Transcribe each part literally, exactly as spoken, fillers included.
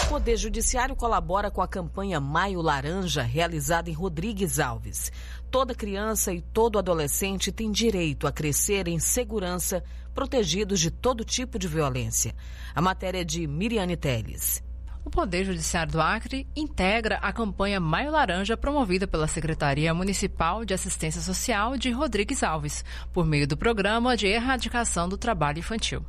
O Poder Judiciário colabora com a campanha Maio Laranja, realizada em Rodrigues Alves. Toda criança e todo adolescente tem direito a crescer em segurança, protegidos de todo tipo de violência. A matéria é de Miriane Teles. O Poder Judiciário do Acre integra a campanha Maio Laranja, promovida pela Secretaria Municipal de Assistência Social de Rodrigues Alves, por meio do Programa de Erradicação do Trabalho Infantil.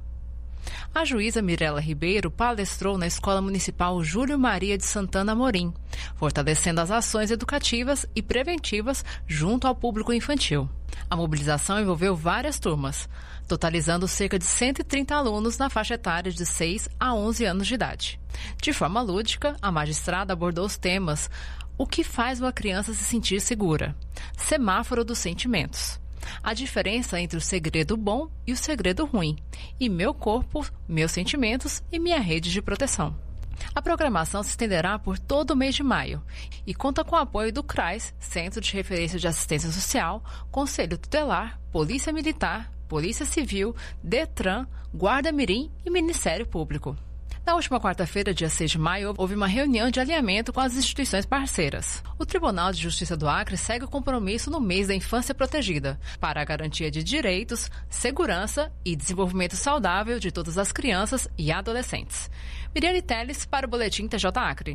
A juíza Mirela Ribeiro palestrou na Escola Municipal Júlio Maria de Santana Amorim, fortalecendo as ações educativas e preventivas junto ao público infantil. A mobilização envolveu várias turmas, totalizando cerca de cento e trinta alunos na faixa etária de seis a onze anos de idade. De forma lúdica, a magistrada abordou os temas: o que faz uma criança se sentir segura? Semáforo dos sentimentos. A diferença entre o segredo bom e o segredo ruim, e meu corpo, meus sentimentos e minha rede de proteção. A programação se estenderá por todo o mês de maio e conta com o apoio do CRAS, Centro de Referência de Assistência Social, Conselho Tutelar, Polícia Militar, Polícia Civil, Detran, Guarda Mirim e Ministério Público. Na última quarta-feira, dia seis de maio, houve uma reunião de alinhamento com as instituições parceiras. O Tribunal de Justiça do Acre segue o compromisso no mês da infância protegida, para a garantia de direitos, segurança e desenvolvimento saudável de todas as crianças e adolescentes. Miriane Teles para o Boletim T J Acre.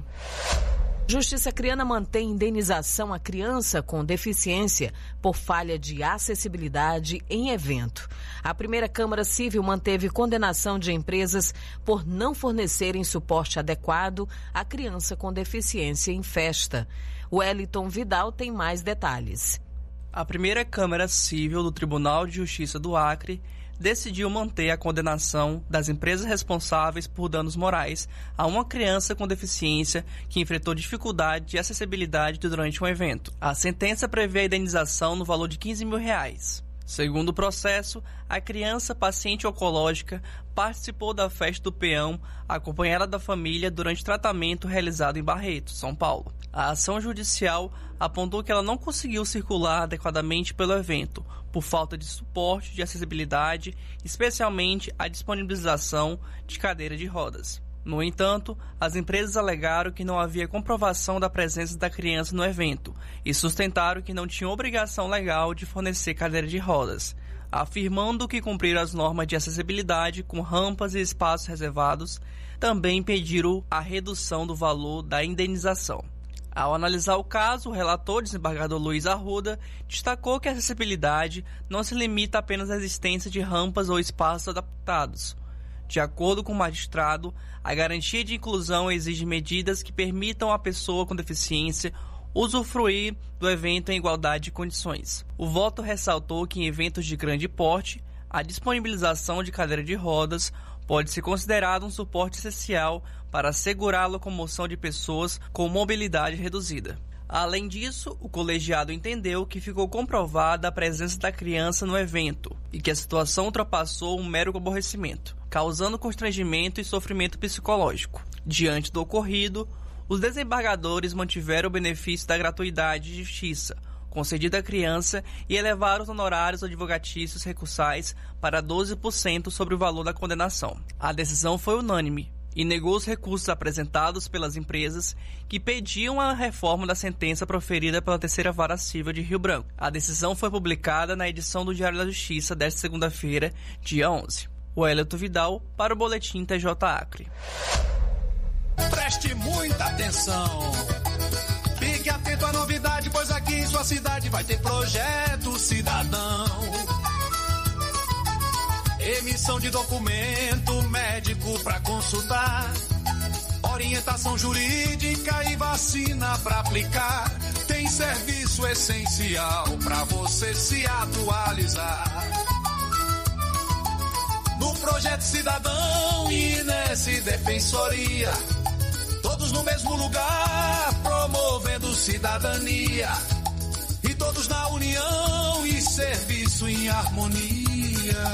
Justiça Acreana mantém indenização à criança com deficiência por falha de acessibilidade em evento. A primeira Câmara Civil manteve condenação de empresas por não fornecerem suporte adequado à criança com deficiência em festa. O Wellington Vidal tem mais detalhes. A primeira Câmara Civil do Tribunal de Justiça do Acre decidiu manter a condenação das empresas responsáveis por danos morais a uma criança com deficiência que enfrentou dificuldade de acessibilidade durante um evento. A sentença prevê a indenização no valor de quinze mil reais. Segundo o processo, a criança paciente oncológica participou da festa do peão acompanhada da família durante tratamento realizado em Barreto, São Paulo. A ação judicial apontou que ela não conseguiu circular adequadamente pelo evento, por falta de suporte de acessibilidade, especialmente a disponibilização de cadeira de rodas. No entanto, as empresas alegaram que não havia comprovação da presença da criança no evento e sustentaram que não tinham obrigação legal de fornecer cadeira de rodas, afirmando que cumpriram as normas de acessibilidade com rampas e espaços reservados. Também pediram a redução do valor da indenização. Ao analisar o caso, o relator, desembargador Luiz Arruda, destacou que a acessibilidade não se limita apenas à existência de rampas ou espaços adaptados. De acordo com o magistrado, a garantia de inclusão exige medidas que permitam à pessoa com deficiência usufruir do evento em igualdade de condições. O voto ressaltou que em eventos de grande porte, a disponibilização de cadeira de rodas pode ser considerado um suporte essencial para assegurar a locomoção de pessoas com mobilidade reduzida. Além disso, o colegiado entendeu que ficou comprovada a presença da criança no evento e que a situação ultrapassou um mero aborrecimento, causando constrangimento e sofrimento psicológico. Diante do ocorrido, os desembargadores mantiveram o benefício da gratuidade de justiça concedida à criança e elevaram os honorários advogatícios recursais para doze por cento sobre o valor da condenação. A decisão foi unânime e negou os recursos apresentados pelas empresas que pediam a reforma da sentença proferida pela Terceira Vara Civil de Rio Branco. A decisão foi publicada na edição do Diário da Justiça desta segunda-feira, dia onze. O Wellington Vidal para o Boletim T J Acre. Preste muita atenção. Fique atento à novidade, pois aqui em sua cidade vai ter Projeto Cidadão. Emissão de documento médico para consultar, orientação jurídica e vacina para aplicar. Tem serviço essencial para você se atualizar. No Projeto Cidadão e nesse Defensoria, todos no mesmo lugar, promovendo cidadania. E todos na união e serviço em harmonia.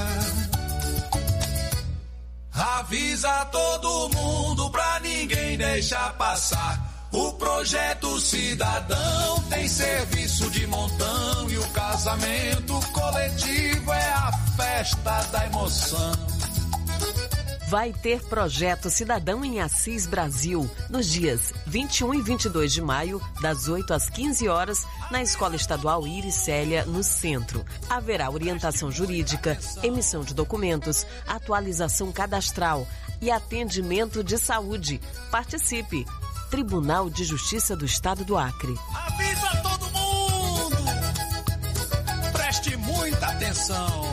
Avisa todo mundo pra ninguém deixar passar. O Projeto Cidadão tem serviço de montão e o casamento coletivo é a festa da emoção. Vai ter Projeto Cidadão em Assis Brasil, nos dias vinte e um e vinte e dois de maio, das oito às quinze horas, na Escola Estadual Iris Célia, no centro. Haverá orientação jurídica, emissão de documentos, atualização cadastral e atendimento de saúde. Participe! Tribunal de Justiça do Estado do Acre. Avisa todo mundo! Preste muita atenção!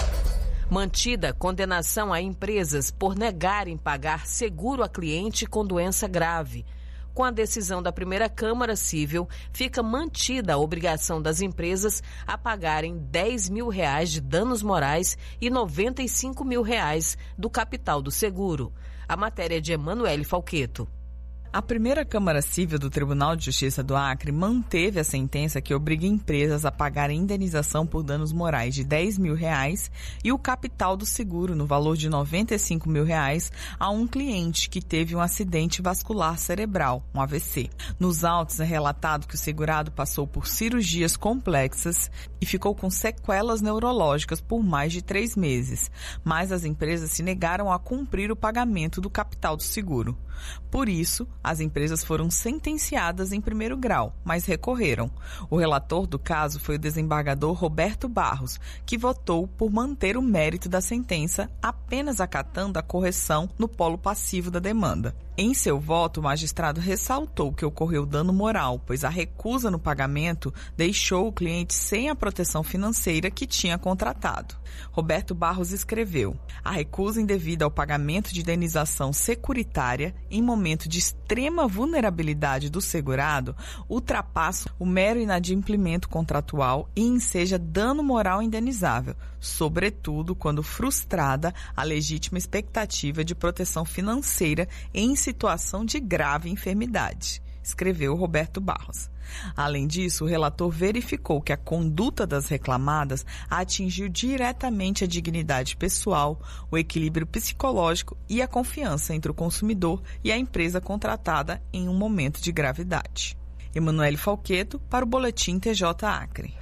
Mantida condenação a empresas por negarem pagar seguro a cliente com doença grave. Com a decisão da primeira Câmara Civil, fica mantida a obrigação das empresas a pagarem dez mil reais de danos morais e noventa e cinco mil reais do capital do seguro. A matéria é de Emanuele Falqueto. A primeira Câmara Civil do Tribunal de Justiça do Acre manteve a sentença que obriga empresas a pagarem indenização por danos morais de dez mil reais e o capital do seguro no valor de noventa e cinco mil reais a um cliente que teve um acidente vascular cerebral, um A V C. Nos autos é relatado que o segurado passou por cirurgias complexas e ficou com sequelas neurológicas por mais de três meses, mas as empresas se negaram a cumprir o pagamento do capital do seguro. Por isso, as empresas foram sentenciadas em primeiro grau, mas recorreram. O relator do caso foi o desembargador Roberto Barros, que votou por manter o mérito da sentença, apenas acatando a correção no polo passivo da demanda. Em seu voto, o magistrado ressaltou que ocorreu dano moral, pois a recusa no pagamento deixou o cliente sem a proteção financeira que tinha contratado. Roberto Barros escreveu: a recusa indevida ao pagamento de indenização securitária em momento de extrema vulnerabilidade do segurado ultrapassa o mero inadimplemento contratual e enseja dano moral indenizável, sobretudo quando frustrada a legítima expectativa de proteção financeira em situação de grave enfermidade, escreveu Roberto Barros. Além disso, o relator verificou que a conduta das reclamadas atingiu diretamente a dignidade pessoal, o equilíbrio psicológico e a confiança entre o consumidor e a empresa contratada em um momento de gravidade. Emanuele Falqueto, para o Boletim T J Acre.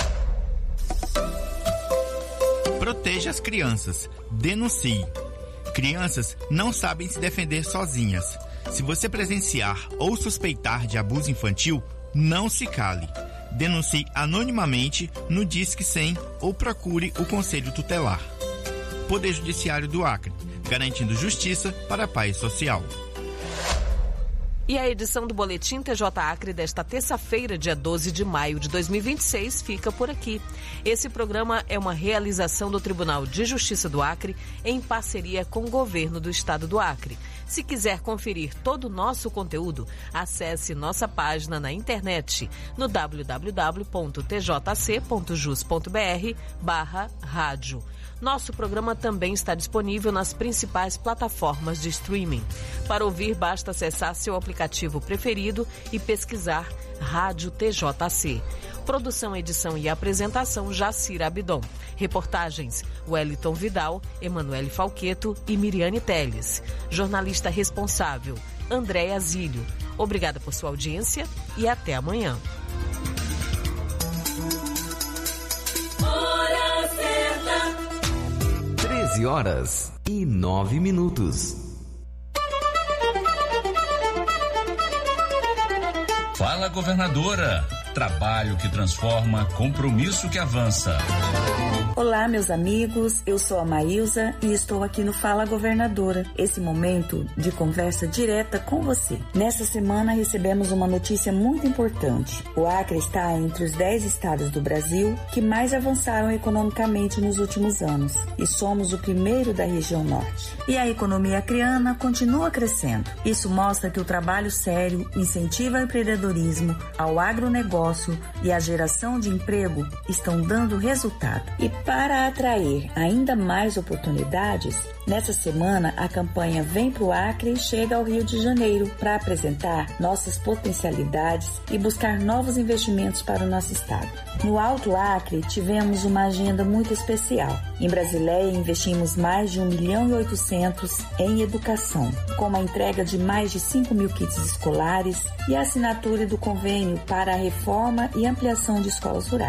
Proteja as crianças. Denuncie. Crianças não sabem se defender sozinhas. Se você presenciar ou suspeitar de abuso infantil, não se cale. Denuncie anonimamente no Disque cem ou procure o Conselho Tutelar. Poder Judiciário do Acre, garantindo justiça para a paz social. E a edição do Boletim T J Acre desta terça-feira, dia doze de maio de dois mil e vinte e seis, fica por aqui. Esse programa é uma realização do Tribunal de Justiça do Acre em parceria com o Governo do Estado do Acre. Se quiser conferir todo o nosso conteúdo, acesse nossa página na internet no w w w ponto t j c ponto jus ponto b r barra rádio. Nosso programa também está disponível nas principais plataformas de streaming. Para ouvir, basta acessar seu aplicativo preferido e pesquisar Rádio T J C. Produção, edição e apresentação, Jacira Abidon. Reportagens, Wellington Vidal, Emanuele Falqueto e Miriane Teles. Jornalista responsável, Andréa Zílio. Obrigada por sua audiência e até amanhã. treze horas e nove minutos. Fala, governadora. Trabalho que transforma, compromisso que avança. Olá, meus amigos, eu sou a Maísa e estou aqui no Fala Governadora, esse momento de conversa direta com você. Nessa semana recebemos uma notícia muito importante. O Acre está entre os dez estados do Brasil que mais avançaram economicamente nos últimos anos e somos o primeiro da região norte. E a economia acreana continua crescendo. Isso mostra que o trabalho sério incentiva o empreendedorismo, ao agronegócio e a geração de emprego estão dando resultado. E para atrair ainda mais oportunidades, nessa semana a campanha Vem pro Acre chega ao Rio de Janeiro para apresentar nossas potencialidades e buscar novos investimentos para o nosso estado. No Alto Acre tivemos uma agenda muito especial. Em Brasileia investimos mais de um milhão e oitocentos em educação, com a entrega de mais de cinco mil kits escolares e a assinatura do convênio para a reforma e ampliação de escolas rurais.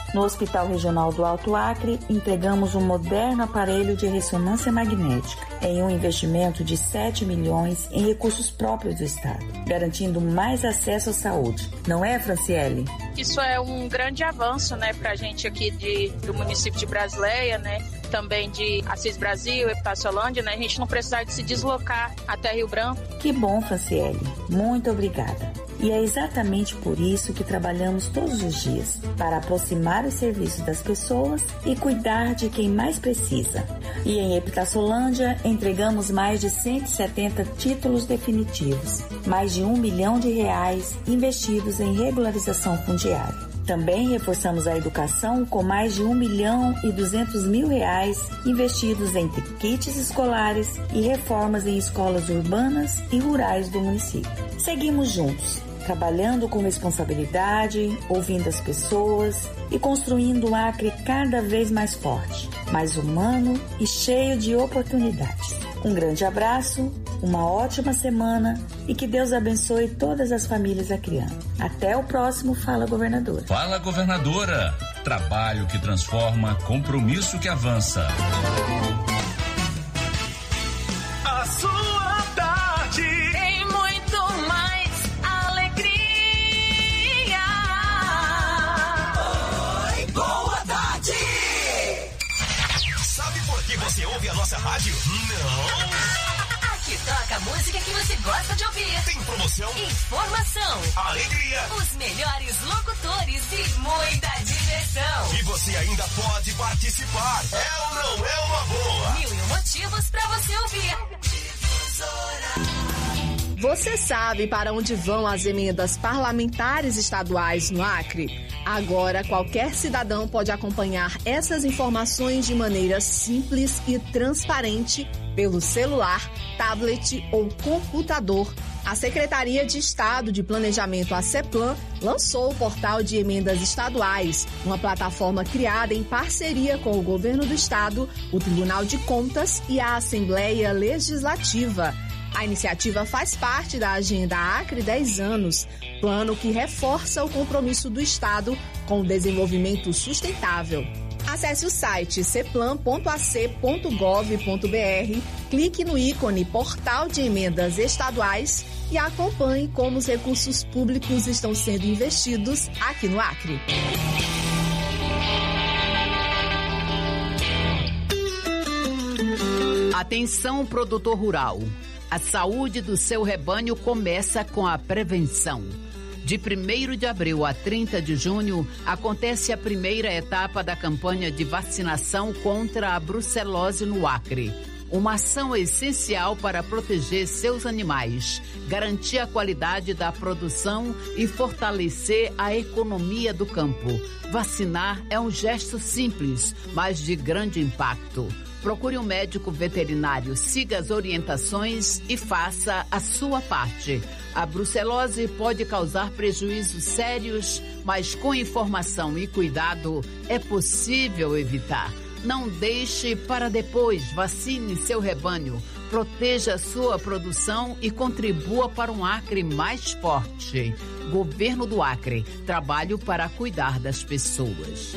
No Hospital Regional do Alto Acre, entregamos um moderno aparelho de ressonância magnética em um investimento de sete milhões em recursos próprios do Estado, garantindo mais acesso à saúde. Não é, Franciele? Isso é um grande avanço, né, para a gente aqui de, do município de Brasileia, né, também de Assis Brasil, Epitaciolândia, né, a gente não precisar de se deslocar até Rio Branco. Que bom, Franciele. Muito obrigada. E é exatamente por isso que trabalhamos todos os dias, para aproximar os serviços das pessoas e cuidar de quem mais precisa. E em Epitaciolândia, entregamos mais de cento e setenta títulos definitivos, mais de um milhão de reais investidos em regularização fundiária. Também reforçamos a educação com mais de um milhão e duzentos mil reais investidos em kits escolares e reformas em escolas urbanas e rurais do município. Seguimos juntos, trabalhando com responsabilidade, ouvindo as pessoas e construindo um Acre cada vez mais forte, mais humano e cheio de oportunidades. Um grande abraço, uma ótima semana e que Deus abençoe todas as famílias acreanas. Até o próximo Fala Governadora. Fala Governadora. Trabalho que transforma, compromisso que avança. A sua tarde tem muito mais alegria. Oi, boa tarde. Sabe por que você ouve a nossa rádio? Não. Aqui toca a música que você gosta de ouvir. Tem promoção, informação, alegria, os melhores locutores e muita diversão. E você ainda pode participar. É ou não é uma boa? Mil e um motivos pra você ouvir. Você sabe para onde vão as emendas parlamentares estaduais no Acre? Agora, qualquer cidadão pode acompanhar essas informações de maneira simples e transparente pelo celular, tablet ou computador. A Secretaria de Estado de Planejamento, a CEPLAN, lançou o portal de emendas estaduais, uma plataforma criada em parceria com o Governo do Estado, o Tribunal de Contas e a Assembleia Legislativa. A iniciativa faz parte da Agenda Acre dez anos, plano que reforça o compromisso do Estado com o desenvolvimento sustentável. Acesse o site ceplan ponto a c ponto gov ponto b r, clique no ícone Portal de Emendas Estaduais e acompanhe como os recursos públicos estão sendo investidos aqui no Acre. Atenção, produtor rural. A saúde do seu rebanho começa com a prevenção. De primeiro de abril a trinta de junho, acontece a primeira etapa da campanha de vacinação contra a brucelose no Acre. Uma ação essencial para proteger seus animais, garantir a qualidade da produção e fortalecer a economia do campo. Vacinar é um gesto simples, mas de grande impacto. Procure um médico veterinário, siga as orientações e faça a sua parte. A brucelose pode causar prejuízos sérios, mas com informação e cuidado é possível evitar. Não deixe para depois, vacine seu rebanho, proteja sua produção e contribua para um Acre mais forte. Governo do Acre, trabalho para cuidar das pessoas.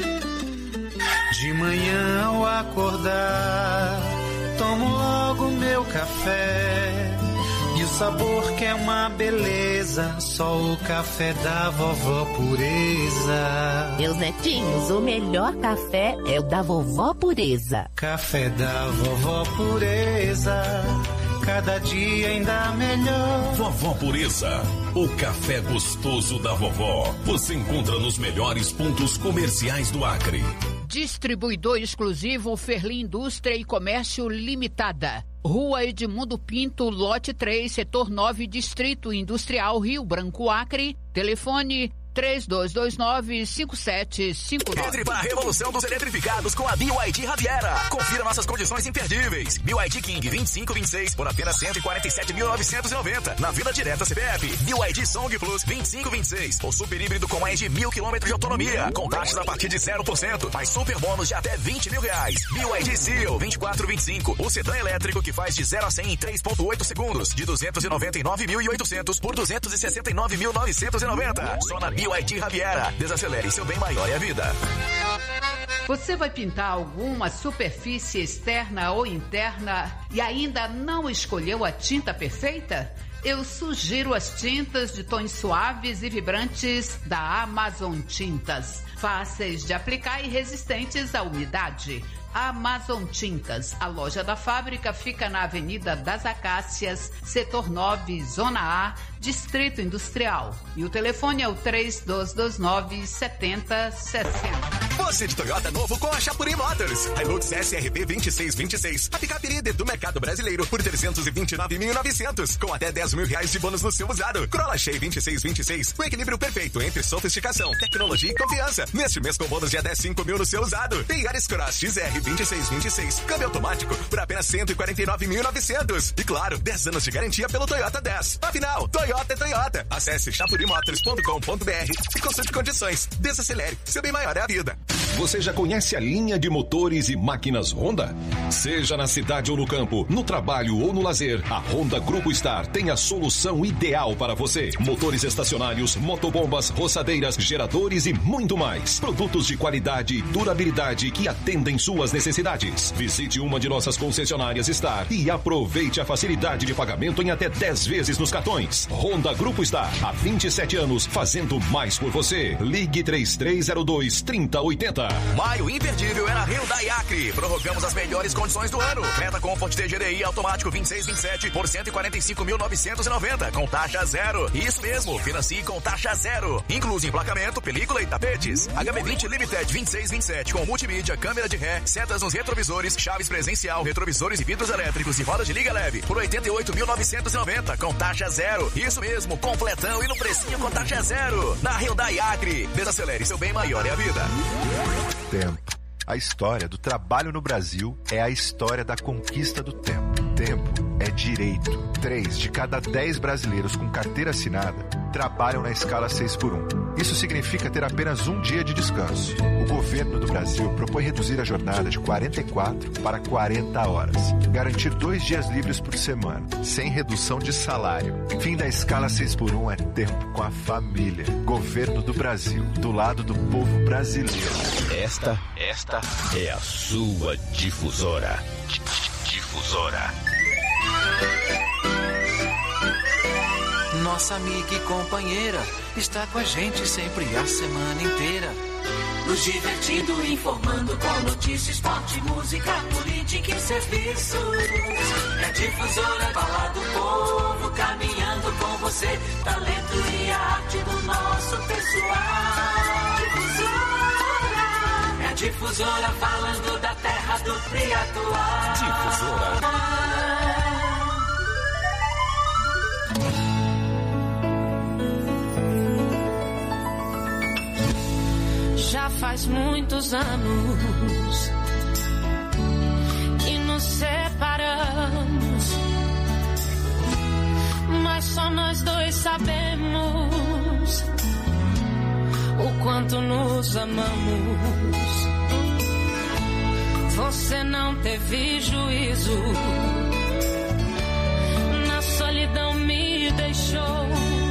De manhã ao acordar, tomo logo meu café. E o sabor que é uma beleza, só o café da vovó Pureza. Meus netinhos, o melhor café é o da vovó Pureza. Café da vovó Pureza, cada dia ainda melhor. Vovó Pureza, o café gostoso da vovó. Você encontra nos melhores pontos comerciais do Acre. Distribuidor exclusivo Ferli Indústria e Comércio Limitada. Rua Edmundo Pinto, lote três, setor nove, Distrito Industrial Rio Branco, Acre. Telefone três dois dois nove, cinco sete cinco nove. Entre para a revolução dos eletrificados com a B Y D Riviera. Confira nossas condições imperdíveis. B Y D King vinte e cinco vinte e seis por apenas cento e quarenta e sete mil novecentos e noventa. Na Vila Direta C P F. B Y D Song Plus vinte e cinco vinte e seis. O super híbrido com mais de mil quilômetros de autonomia. Com taxas a partir de zero por cento. Mais super bônus de até vinte mil reais. B Y D Seal vinte e quatro vinte e cinco. O sedã elétrico que faz de zero a cem em três ponto oito segundos. De duzentos e noventa e nove mil e oitocentos por duzentos e sessenta e nove mil novecentos e noventa. Só na B B Y D Riviera. Desacelere, seu bem maior é a vida. Você vai pintar alguma superfície externa ou interna e ainda não escolheu a tinta perfeita? Eu sugiro as tintas de tons suaves e vibrantes da Amazon Tintas. Fáceis de aplicar e resistentes à umidade. Amazon Tintas. A loja da fábrica fica na Avenida das Acácias, Setor nove, Zona A, Distrito Industrial. E o telefone é o três dois dois nove, sete zero seis zero. Você de Toyota novo com a Chapuri Motors. Hilux S R V vinte e seis vinte e seis. A picape líder do mercado brasileiro por trezentos e vinte e nove mil e novecentos. Com até dez mil reais de bônus no seu usado. Corolla Shea vinte e seis vinte e seis. O equilíbrio perfeito entre sofisticação, tecnologia e confiança. Neste mês com bônus de até cinco mil no seu usado. Tem Yaris Cross X R vinte e seis vinte e seis. Câmbio automático por apenas cento e quarenta e nove mil e novecentos. E claro, dez anos de garantia pelo Toyota dez. Afinal, Toyota é Toyota. Acesse chapuri motors ponto com ponto b r e consulte condições. Desacelere, seu bem maior é a vida. Você já conhece a linha de motores e máquinas Honda? Seja na cidade ou no campo, no trabalho ou no lazer, a Honda Grupo Star tem a solução ideal para você. Motores estacionários, motobombas, roçadeiras, geradores e muito mais. Produtos de qualidade e durabilidade que atendem suas necessidades. Visite uma de nossas concessionárias Star e aproveite a facilidade de pagamento em até dez vezes nos cartões. Honda Grupo Star, há vinte e sete anos, fazendo mais por você. Ligue três três zero dois, três zero oito zero. Maio imperdível é na Hyundai Acre. Prorrogamos as melhores condições do ano. Creta Comfort T G D I automático vinte e seis vinte e sete por cento e quarenta e cinco mil novecentos e noventa com taxa zero. Isso mesmo, financie com taxa zero. Inclui emplacamento, película e tapetes. H B vinte Limited vinte e seis vinte e sete com multimídia, câmera de ré, setas nos retrovisores, chaves presencial, retrovisores e vidros elétricos e roda de liga leve por oitenta e oito mil novecentos e noventa com taxa zero. Isso mesmo, completão e no precinho com taxa zero. Na Hyundai Acre. Desacelere, seu bem maior é a vida. Tempo. A história do trabalho no Brasil é a história da conquista do tempo. Tempo é direito. Três de cada dez brasileiros com carteira assinada trabalham na escala seis por um. Isso significa ter apenas um dia de descanso. O governo do Brasil propõe reduzir a jornada de quarenta e quatro para quarenta horas. Garantir dois dias livres por semana, sem redução de salário. Fim da escala seis por um é tempo com a família. Governo do Brasil, do lado do povo brasileiro. Esta, esta é a sua difusora. Difusora. Nossa amiga e companheira está com a gente sempre a semana inteira. Nos divertindo, informando com notícias, esporte, música, política e serviços. É Difusora, falar do povo, caminhando com você. Talento e arte do nosso pessoal. Difusora. É Difusora, falando da terra do Triatuá. Difusora. Já faz muitos anos que nos separamos, mas só nós dois sabemos o quanto nos amamos. Você não teve juízo, na solidão me deixou,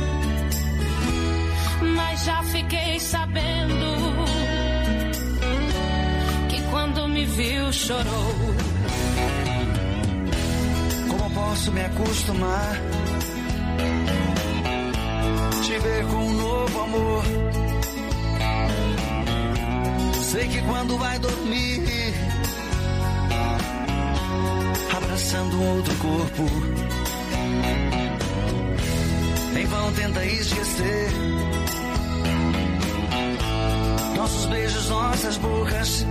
mas já fiquei sabendo que quando me viu chorou. Como posso me acostumar? Te ver com um novo amor. Sei que quando vai dormir, abraçando outro corpo, em vão tenta esquecer nossos beijos, nossas bocas,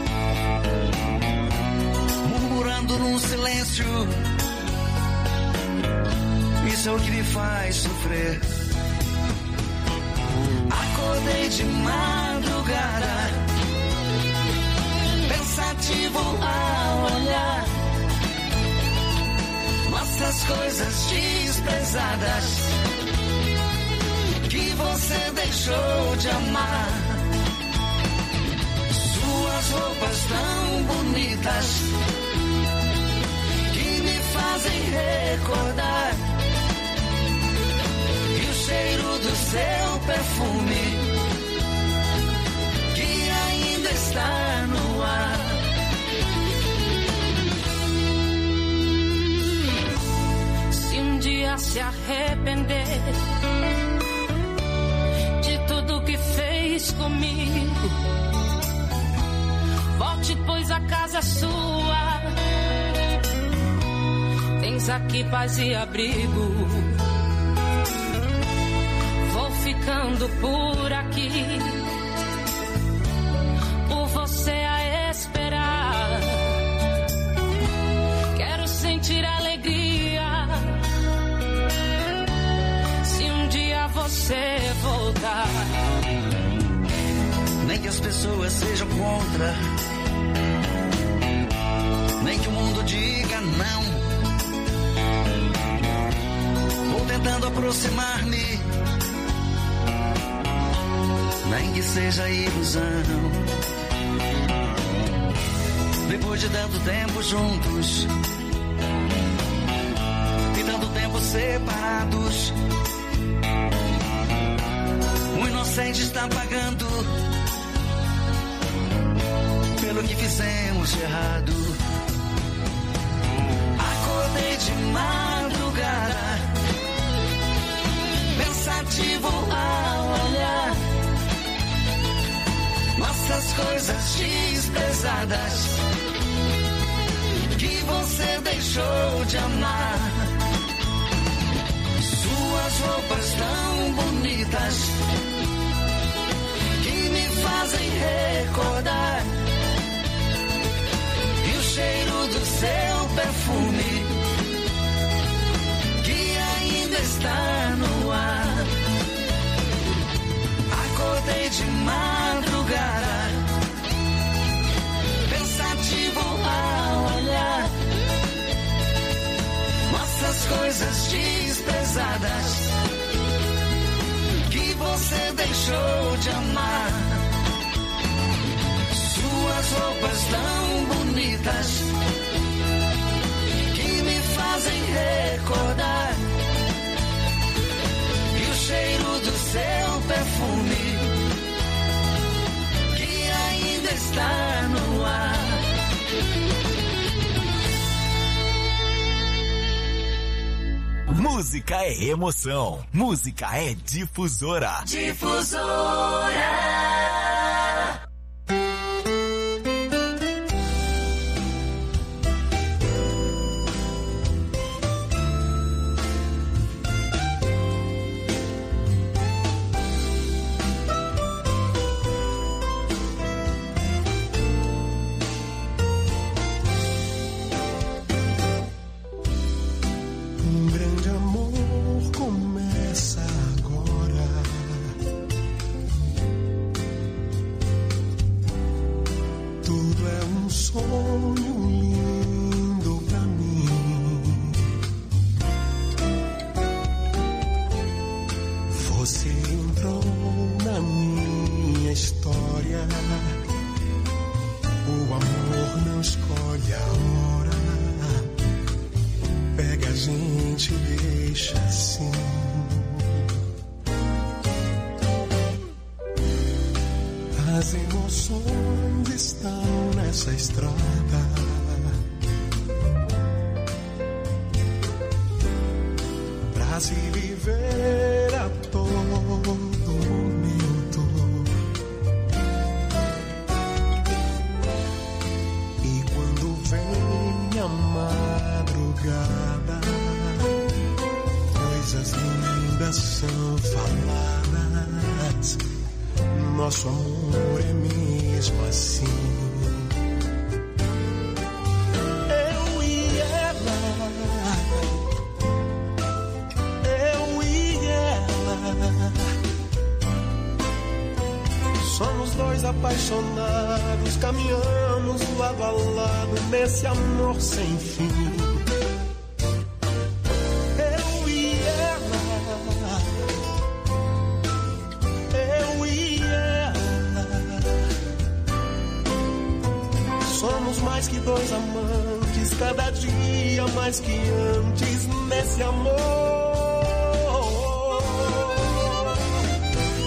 murmurando num silêncio. Isso é o que me faz sofrer. Acordei de madrugada, pensativo ao olhar nossas coisas desprezadas que você deixou de amar. Suas roupas tão bonitas que me fazem recordar, e o cheiro do seu perfume que ainda está no ar. Se um dia se arrepender de tudo que fez comigo, volte, pois a casa é sua. Tens aqui paz e abrigo. Vou ficando por aqui, por você a esperar. Quero sentir alegria se um dia você voltar. Nem que as pessoas sejam contra, nem que o mundo diga não. Vou tentando aproximar-me, nem que seja ilusão. Depois de tanto tempo juntos e tanto tempo separados, o inocente está pagando pelo que fizemos de errado. Acordei de madrugada, pensativo ao olhar nossas coisas desprezadas que você deixou de amar. Suas roupas tão bonitas que me fazem recordar, e o cheiro do seu perfume que ainda está no ar. Acordei de madrugada, pensativo ao olhar nossas coisas desprezadas que você deixou de amar. Suas roupas tão bonitas que me fazem recordar, e o cheiro do seu perfume que ainda está no ar. Música é emoção, música é difusora. Difusora. Nosso amor é mesmo assim. Eu e ela, eu e ela, somos dois apaixonados, caminhamos lado a lado nesse amor sem fim. Mais que dois amantes, cada dia mais que antes nesse amor.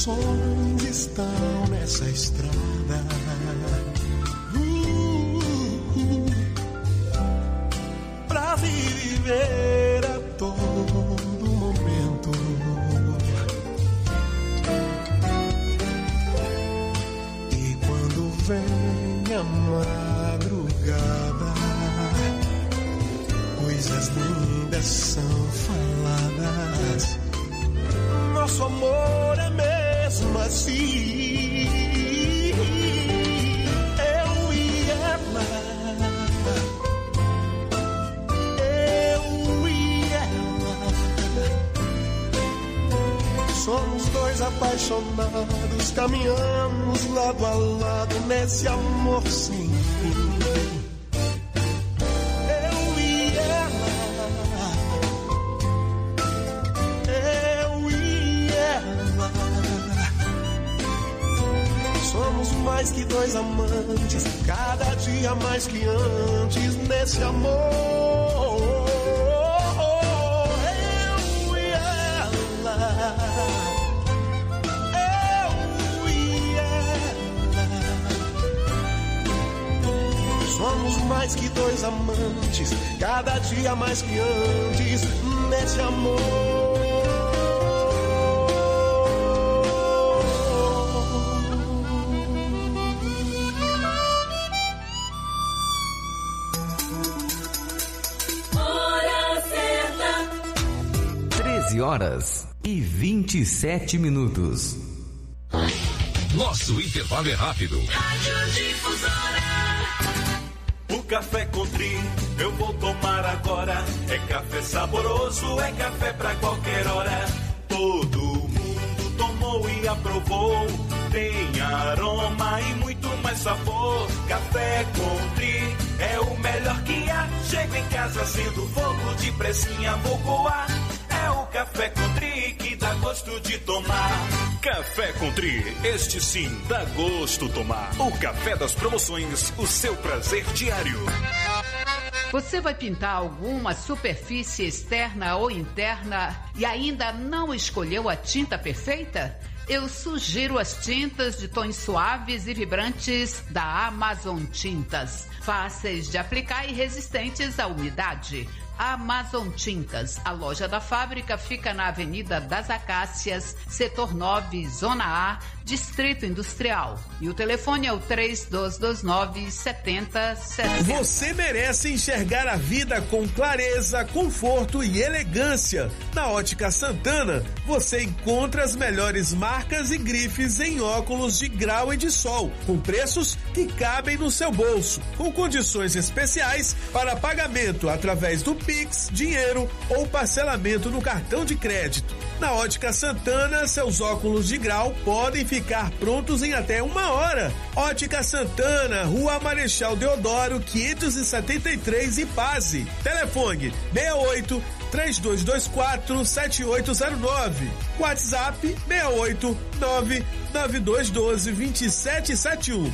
corações estão nessa estrada. Uh, uh, pra viver a todo momento. E quando vem a madrugada, coisas lindas são faladas. Nosso amor é mesmo assim. Eu e ela, eu e ela, somos dois apaixonados, caminhamos lado a lado nesse amor sem fim. Mais que dois amantes, cada dia mais que antes nesse amor. Eu e ela, eu e ela, somos mais que dois amantes, cada dia mais que antes nesse amor. Horas e vinte e sete minutos. Nosso intervalo é rápido. Rádio Difusora. O café Country eu vou tomar agora. É café saboroso, é café pra qualquer hora. Todo mundo tomou e aprovou. Tem aroma e muito mais sabor. Café Country é o melhor que há. Chego em casa sendo fogo de pressinha, vou coar. É o Café Country que dá gosto de tomar. Café Country, este sim dá gosto tomar. O café das promoções, o seu prazer diário. Você vai pintar alguma superfície externa ou interna e ainda não escolheu a tinta perfeita? Eu sugiro as tintas de tons suaves e vibrantes da Amazon Tintas. Fáceis de aplicar e resistentes à umidade. Amazon Tintas. A loja da fábrica fica na Avenida das Acácias, Setor nove, Zona A, Distrito Industrial. E o telefone é o três dois dois nove, sete zero sete zero. Você merece enxergar a vida com clareza, conforto e elegância. Na Ótica Santana, você encontra as melhores marcas e grifes em óculos de grau e de sol, com preços que cabem no seu bolso, com condições especiais para pagamento através do Pix, dinheiro ou parcelamento no cartão de crédito. Na Ótica Santana, seus óculos de grau podem ficar prontos em até uma hora. Ótica Santana, Rua Marechal Deodoro, quinhentos e setenta e três, Ipase. Telefone seis oito, três dois dois quatro, sete oito zero nove. WhatsApp seis oito, nove nove dois um dois, dois sete sete um.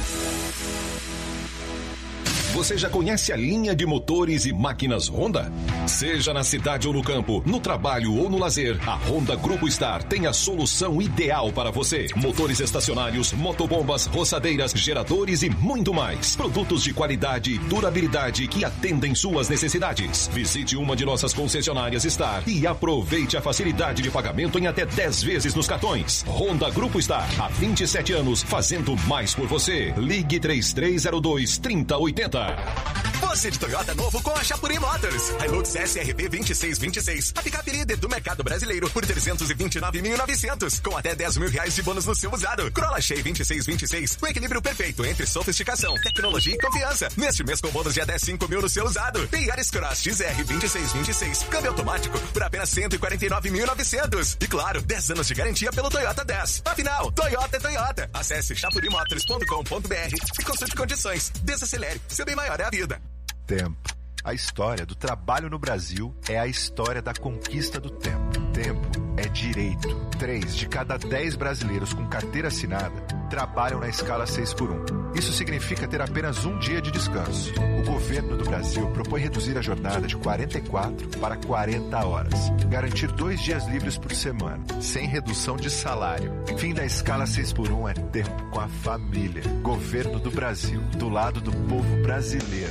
Você já conhece a linha de motores e máquinas Honda? Seja na cidade ou no campo, no trabalho ou no lazer, a Honda Grupo Star tem a solução ideal para você. Motores estacionários, motobombas, roçadeiras, geradores e muito mais. Produtos de qualidade e durabilidade que atendem suas necessidades. Visite uma de nossas concessionárias Star e aproveite a facilidade de pagamento em até dez vezes nos cartões. Honda Grupo Star, há vinte e sete anos, fazendo mais por você. Ligue três três zero dois, três zero oito zero. Você de Toyota novo com a Chapuri Motors. Hilux S R V vinte e seis vinte e seis. A picape líder do mercado brasileiro por trezentos e vinte e nove mil e novecentos. Com até dez mil reais de bônus no seu usado. Corolla Shea vinte e seis vinte e seis. O equilíbrio perfeito entre sofisticação, tecnologia e confiança. Neste mês com bônus de até cinco mil no seu usado. Tem Yaris Cross X R vinte e seis vinte e seis. Câmbio automático por apenas cento e quarenta e nove mil e novecentos. E claro, dez anos de garantia pelo Toyota dez. Afinal, Toyota é Toyota. Acesse chapuri motors ponto com ponto b r e consulte condições. Desacelere. Seu bem maior é a vida. Tempo. A história do trabalho no Brasil é a história da conquista do tempo. Tempo é direito. Três de cada dez brasileiros com carteira assinada trabalham na escala seis por um. Isso significa ter apenas um dia de descanso. O governo do Brasil propõe reduzir a jornada de quarenta e quatro para quarenta horas. Garantir dois dias livres por semana, sem redução de salário. Fim da escala seis por um é tempo com a família. Governo do Brasil, do lado do povo brasileiro.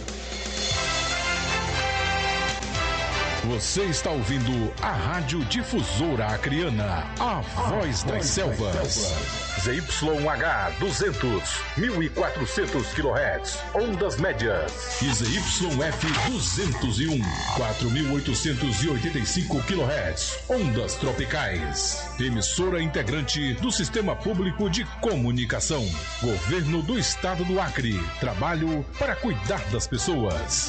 Você está ouvindo a Rádio Difusora Acreana, a voz das selvas. Z Y H duzentos, mil e quatrocentos quilohertz, ondas médias. E Z Y F duzentos e um, quatro mil oitocentos e oitenta e cinco quilohertz, ondas tropicais. Emissora integrante do Sistema Público de Comunicação. Governo do Estado do Acre. Trabalho para cuidar das pessoas.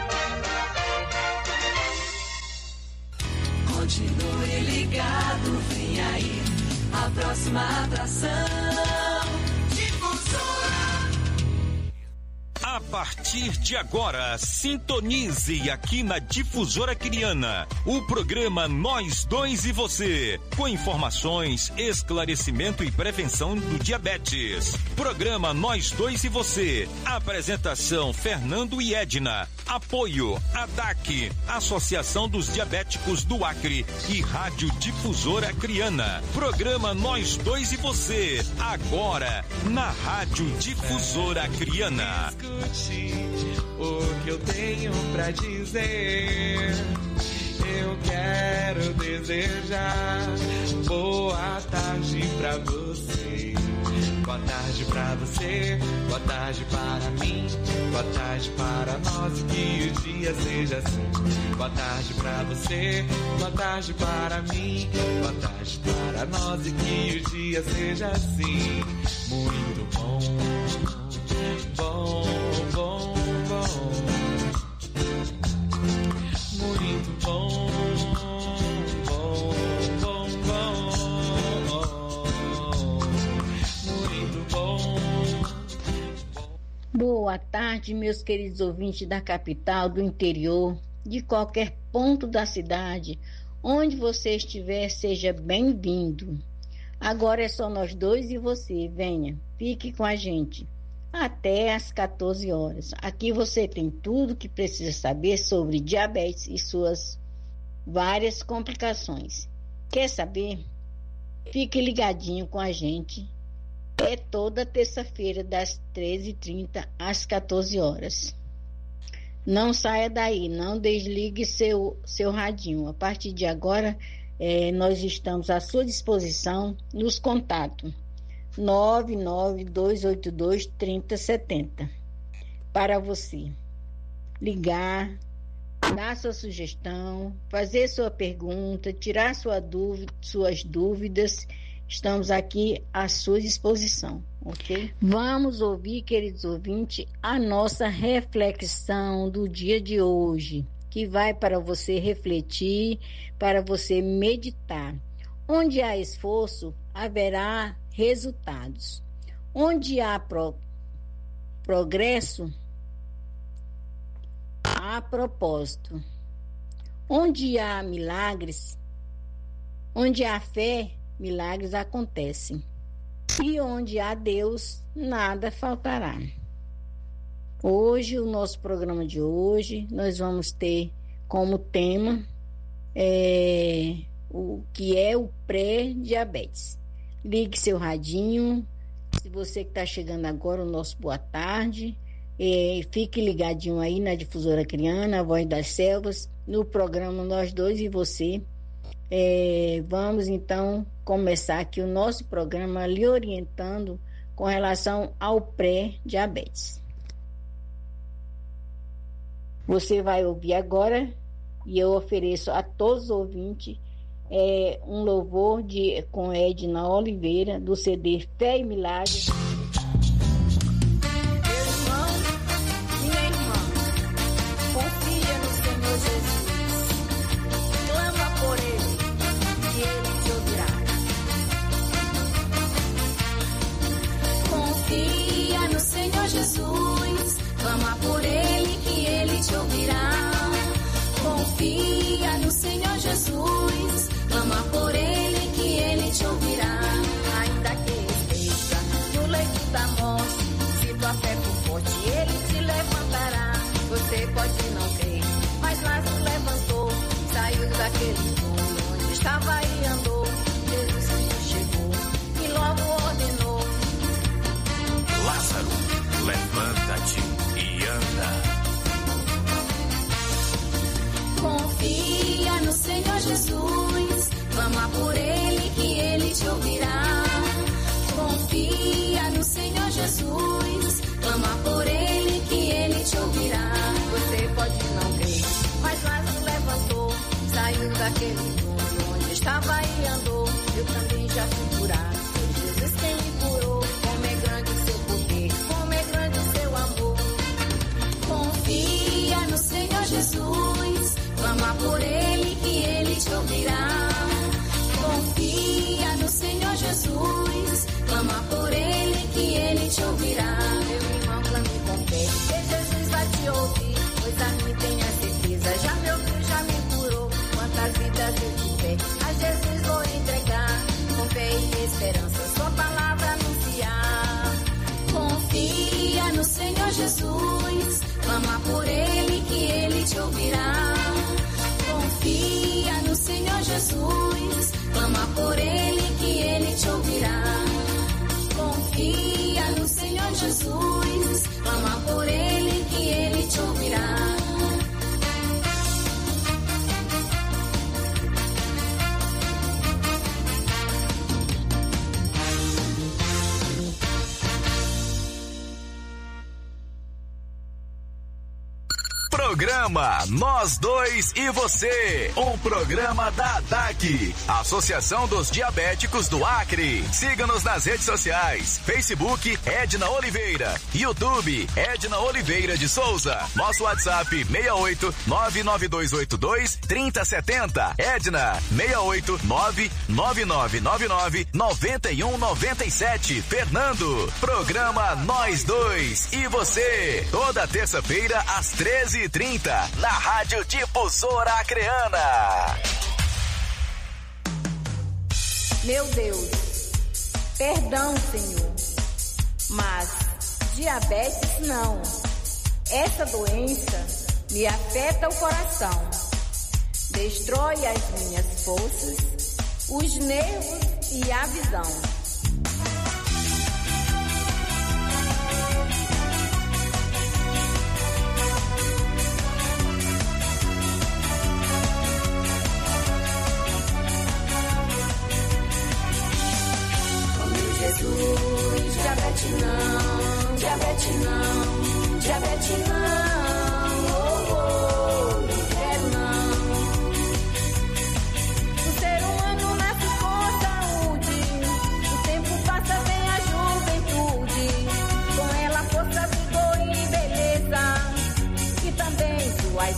Continue ligado, vem aí a próxima atração. Difusora. A partir de agora, sintonize aqui na Difusora Acreana o programa Nós Dois e Você, com informações, esclarecimento e prevenção do diabetes. Programa Nós Dois e Você. Apresentação Fernando e Edna. Apoio A D A C, Associação dos Diabéticos do Acre e Rádio Difusora Acreana. Programa Nós Dois e Você, agora na Rádio Difusora Acreana. Escute o que eu tenho pra dizer. Eu quero desejar boa tarde pra você. Boa tarde pra você, boa tarde para mim, boa tarde para nós, que o dia seja assim. Boa tarde pra você, boa tarde para mim, boa tarde para nós, e que o dia seja assim. Muito bom, bom, bom, bom. Muito bom. Boa tarde, meus queridos ouvintes da capital, do interior, de qualquer ponto da cidade. Onde você estiver, seja bem-vindo. Agora é só nós dois e você. Venha, fique com a gente até às quatorze horas. Aqui você tem tudo que precisa saber sobre diabetes e suas várias complicações. Quer saber? Fique ligadinho com a gente. É toda terça-feira, das treze e trinta às quatorze horas. Não saia daí, não desligue seu, seu radinho. A partir de agora, é, nós estamos à sua disposição nos contatos nove nove dois oito dois, três zero sete zero para você ligar, dar sua sugestão, fazer sua pergunta, tirar sua dúvida, suas dúvidas. Estamos aqui à sua disposição, ok? Vamos ouvir, queridos ouvintes, a nossa reflexão do dia de hoje, que vai para você refletir, para você meditar. Onde há esforço, haverá resultados. Onde há pro, progresso, há propósito. Onde há milagres, onde há fé, milagres acontecem. E onde há Deus, nada faltará. Hoje, o nosso programa de hoje, nós vamos ter como tema é, o que é o pré-diabetes. Ligue seu radinho. Se você que está chegando agora, o nosso boa tarde. É, fique ligadinho aí na Difusora Acreana, a Voz das Selvas, no programa Nós Dois e Você. É, vamos então começar aqui o nosso programa lhe orientando com relação ao pré-diabetes. Você vai ouvir agora, e eu ofereço a todos os ouvintes é, um louvor de, com Edna Oliveira, do C D Fé e Milagres. Jesus, clama por Ele que Ele te ouvirá. Confia no Senhor Jesus, clama por Ele que Ele te ouvirá. Ainda que esteja no leito estava e andou. Jesus Cristo chegou e logo ordenou. Lázaro, levanta-te e anda. Confia no Senhor Jesus, clama por Ele que Ele te ouvirá. Confia no Senhor Jesus, clama por Ele que Ele te ouvirá. Você pode não crer, mas Lázaro levantou, saiu daquele túmulo onde estava e andou. Eu também já fui curado, foi Jesus quem me curou. Como é grande o seu poder, como é grande o seu amor. Confia no Senhor Jesus, clama por Ele que Ele te ouvirá. Confia no Senhor Jesus, clama por Ele que Ele te ouvirá. Meu irmão, clame com fé, que Jesus vai te ouvir. Pois a mim tenha certeza, já me ouviu, já me curou. Quantas vidas eu tiver, a Jesus vou entregar. Com fé e esperança, sua palavra anunciar. Confia no Senhor Jesus, clama por Ele que Ele te ouvirá. Confia no Senhor Jesus, clama por Ele que Ele te ouvirá. Confia no Senhor Jesus, clama por Ele que Ele te ouvirá. Programa Nós Dois e Você, um programa da A D A C, Associação dos Diabéticos do Acre. Siga-nos nas redes sociais, Facebook Edna Oliveira, YouTube Edna Oliveira de Souza, nosso WhatsApp seis oito nove nove dois oito dois três zero sete zero, Edna seis oito nove nove nove nove nove nove um nove sete, Fernando. Programa Nós Dois e Você, toda terça-feira às treze e trinta, na Rádio Difusora Acreana. Meu Deus, perdão, Senhor, mas diabetes não. Essa doença me afeta o coração, destrói as minhas forças, os nervos e a visão. Jesus, diabetes não, diabetes não, diabetes não, oh, oh, não quero não. O ser humano nasce com saúde, o tempo passa, vem a juventude, com ela força, vigor e beleza, e também suas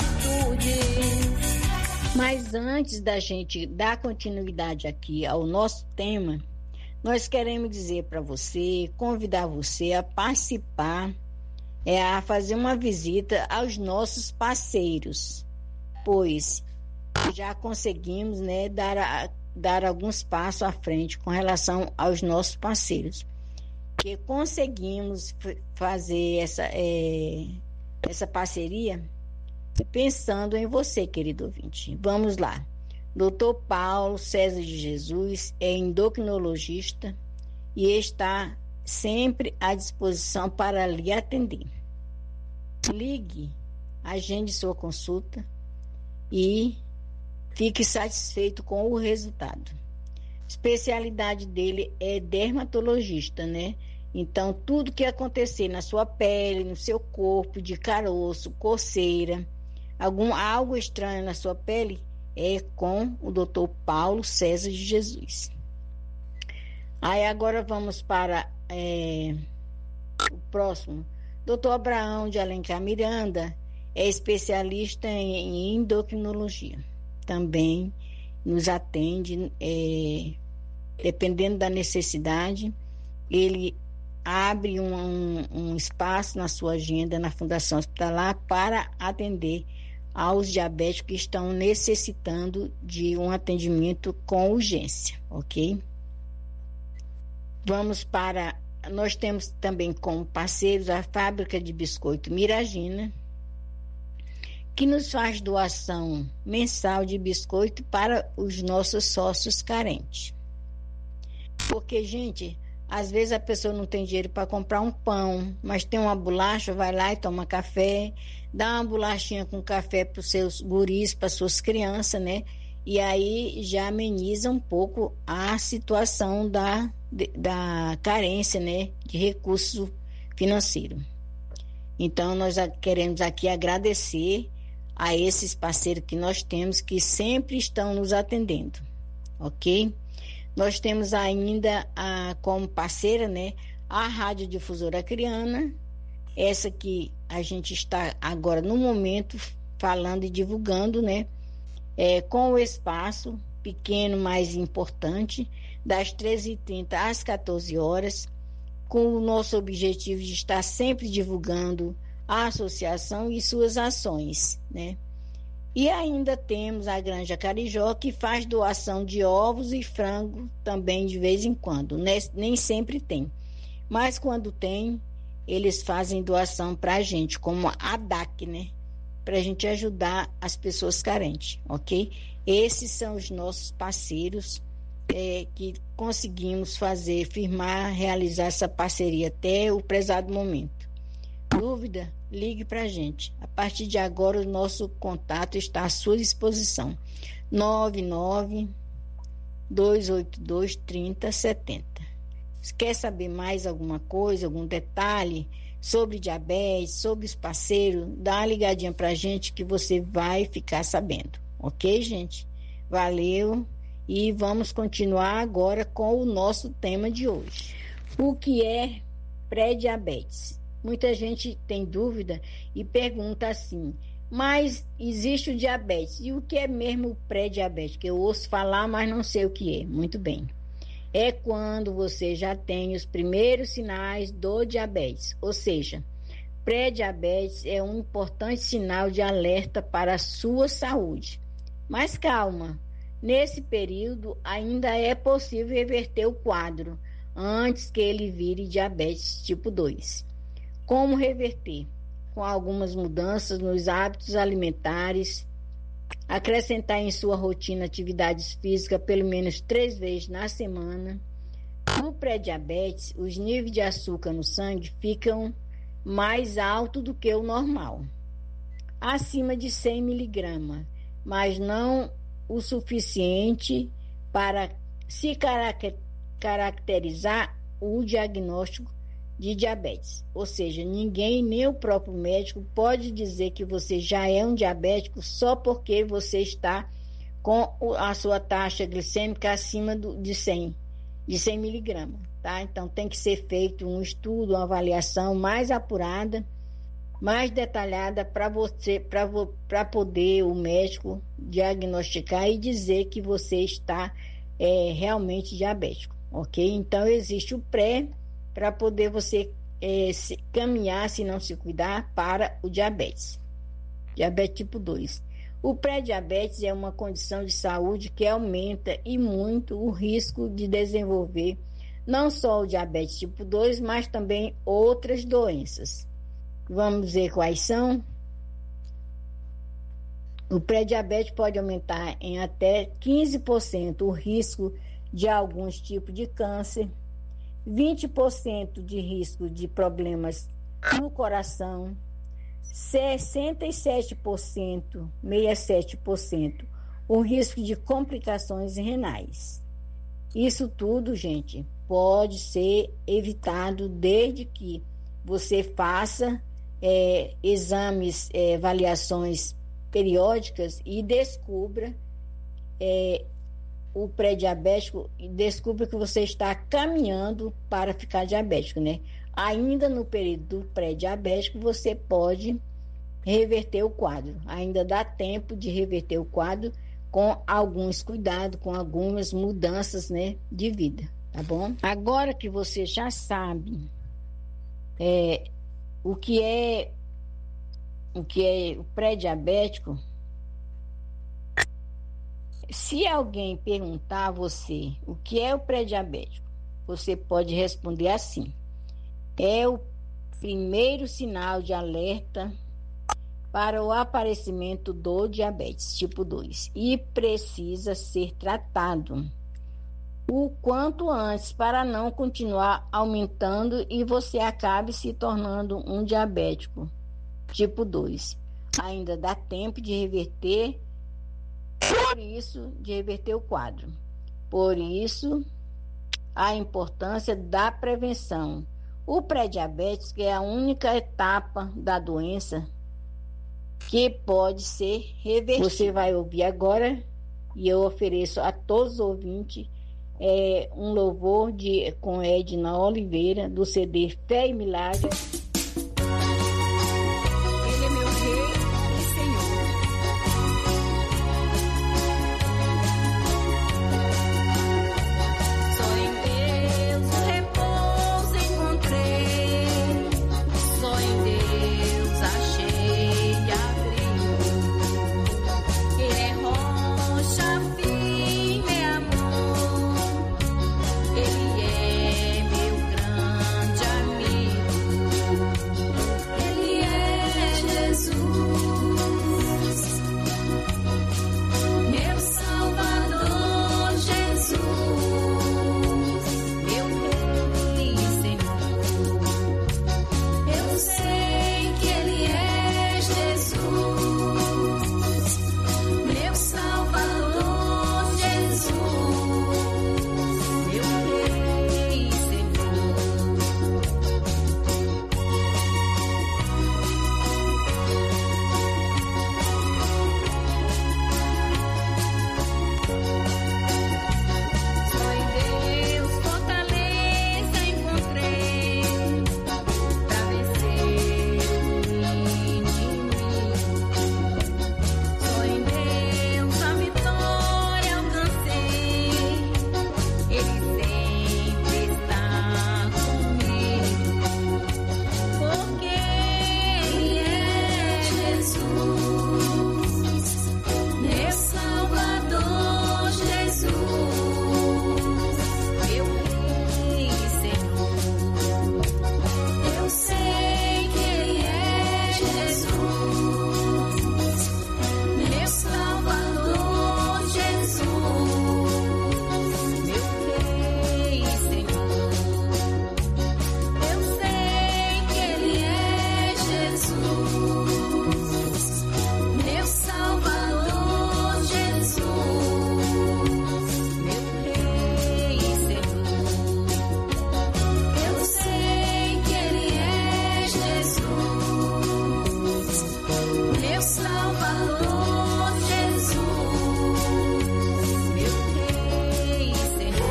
atitudes. Mas antes da gente dar continuidade aqui ao nosso tema, nós queremos dizer para você, convidar você a participar, é, a fazer uma visita aos nossos parceiros, pois já conseguimos, né, dar, a, dar alguns passos à frente com relação aos nossos parceiros, que conseguimos fazer essa, é, essa parceria pensando em você, querido ouvinte. Vamos lá. doutor Paulo César de Jesus é endocrinologista e está sempre à disposição para lhe atender. Ligue, agende sua consulta e fique satisfeito com o resultado. A especialidade dele é dermatologista, né? Então, tudo que acontecer na sua pele, no seu corpo, de caroço, coceira, algum, algo estranho na sua pele, é com o doutor Paulo César de Jesus. Aí agora vamos para é, o próximo. doutor Abraão de Alencar Miranda é especialista em endocrinologia. Também nos atende, é, dependendo da necessidade, ele abre um, um, um espaço na sua agenda, na Fundação Hospitalar, para atender aos diabéticos que estão necessitando de um atendimento com urgência, ok? Vamos para... Nós temos também como parceiros a fábrica de biscoito Miragina, que nos faz doação mensal de biscoito para os nossos sócios carentes. Porque, gente, às vezes a pessoa não tem dinheiro para comprar um pão, mas tem uma bolacha, vai lá e toma café, dá uma bolachinha com café para os seus guris, para suas crianças, né? E aí já ameniza um pouco a situação da, da carência, né, de recurso financeiro. Então, nós queremos aqui agradecer a esses parceiros que nós temos, que sempre estão nos atendendo, ok? Nós temos ainda a, como parceira, né, a Rádio Difusora Acreana, essa que a gente está agora no momento falando e divulgando, né, é, com o espaço pequeno, mas importante, das treze e trinta às quatorze horas, com o nosso objetivo de estar sempre divulgando a associação e suas ações, né? E ainda temos a Granja Carijó, que faz doação de ovos e frango também de vez em quando, né? Nem sempre tem, mas quando tem, eles fazem doação para a gente, como a D A C, né? Para a gente ajudar as pessoas carentes, ok? Esses são os nossos parceiros é, que conseguimos fazer, firmar, realizar essa parceria até o prezado momento. Dúvida? Ligue para a gente. A partir de agora, o nosso contato está à sua disposição. nove nove, dois oito dois, trinta setenta. Quer saber mais alguma coisa, algum detalhe sobre diabetes, sobre os parceiros? Dá uma ligadinha para a gente que você vai ficar sabendo. Ok, gente? Valeu. E vamos continuar agora com o nosso tema de hoje. O que é pré-diabetes? Muita gente tem dúvida e pergunta assim, mas existe o diabetes, e o que é mesmo o pré-diabetes? Que eu ouço falar, mas não sei o que é. Muito bem. É quando você já tem os primeiros sinais do diabetes, ou seja, pré-diabetes é um importante sinal de alerta para a sua saúde. Mas calma, nesse período ainda é possível reverter o quadro antes que ele vire diabetes tipo dois. Como reverter? Com algumas mudanças nos hábitos alimentares, acrescentar em sua rotina atividades físicas pelo menos três vezes na semana. No pré-diabetes, os níveis de açúcar no sangue ficam mais altos do que o normal, acima de cem miligramas, mas não o suficiente para se caracterizar o diagnóstico de diabetes. Ou seja, ninguém, nem o próprio médico, pode dizer que você já é um diabético só porque você está com a sua taxa glicêmica acima do, de cem, de cem miligramas, tá? Então tem que ser feito um estudo, uma avaliação mais apurada, mais detalhada para você, para poder o médico diagnosticar e dizer que você está é, realmente diabético, ok? Então existe o pré, para poder você é, se, caminhar, se não se cuidar, para o diabetes. Diabetes tipo dois. O pré-diabetes é uma condição de saúde que aumenta e muito o risco de desenvolver não só o diabetes tipo dois, mas também outras doenças. Vamos ver quais são? O pré-diabetes pode aumentar em até quinze por cento o risco de alguns tipos de câncer, vinte por cento de risco de problemas no coração, sessenta e sete por cento, sessenta e sete por cento o risco de complicações renais. Isso tudo, gente, pode ser evitado desde que você faça é, exames, é, avaliações periódicas e descubra é, o pré-diabético e descubra que você está caminhando para ficar diabético, né? Ainda no período do pré-diabético, você pode reverter o quadro. Ainda dá tempo de reverter o quadro com alguns cuidados, com algumas mudanças, né, de vida, tá bom? Agora que você já sabe é, o que é o que é o pré-diabético, se alguém perguntar a você o que é o pré-diabético, você pode responder assim: é o primeiro sinal de alerta para o aparecimento do diabetes tipo dois e precisa ser tratado o quanto antes para não continuar aumentando e você acabe se tornando um diabético tipo dois. Ainda dá tempo de reverter, por isso, de reverter o quadro. Por isso, a importância da prevenção. O pré-diabetes, que é a única etapa da doença que pode ser revertida. Você vai ouvir agora, e eu ofereço a todos os ouvintes é, um louvor de, com Edna Oliveira, do C D Fé e Milagre. Ele é meu rei e Senhor. Só em Deus o repouso encontrei, só em Deus achei abrigo. Ele é rocha firme, amor, Ele é meu grande amigo, Ele é Jesus, meu Salvador Jesus, meu Rei e Senhor. Eu sei que Ele é Jesus, meu Salvador Jesus, meu Rei e Senhor. Só em Deus fortaleza encontrei pra vencer o inimigo. Só em Deus a vitória alcancei, Ele sempre está comigo, porque Ele é Jesus, meu Salvador Jesus, meu Rei e Senhor. Eu sei que Ele é Jesus, meu Salvador Jesus, meu Rei e Senhor. Eu sei que Ele é Jesus, meu Salvador Jesus, meu Rei e Senhor. Eu sei que Ele é Jesus, meu Salvador Jesus, meu Rei e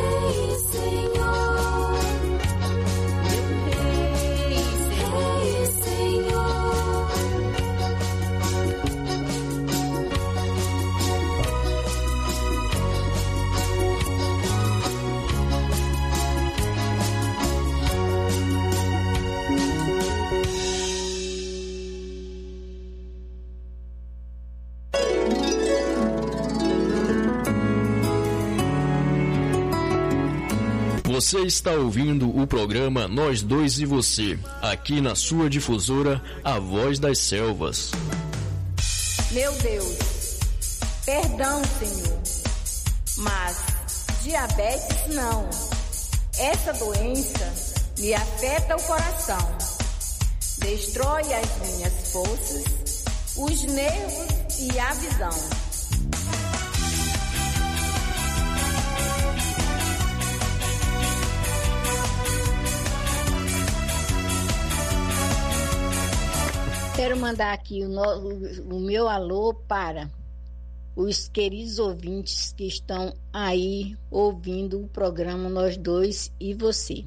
Senhor, meu Rei e Senhor. Você está ouvindo o programa Nós Dois e Você, aqui na sua difusora, A Voz das Selvas. Meu Deus, perdão, Senhor, mas diabetes não. Essa doença me afeta o coração, destrói as minhas forças, os nervos e a visão. Quero mandar aqui o, no, o meu alô para os queridos ouvintes que estão aí ouvindo o programa Nós Dois e Você.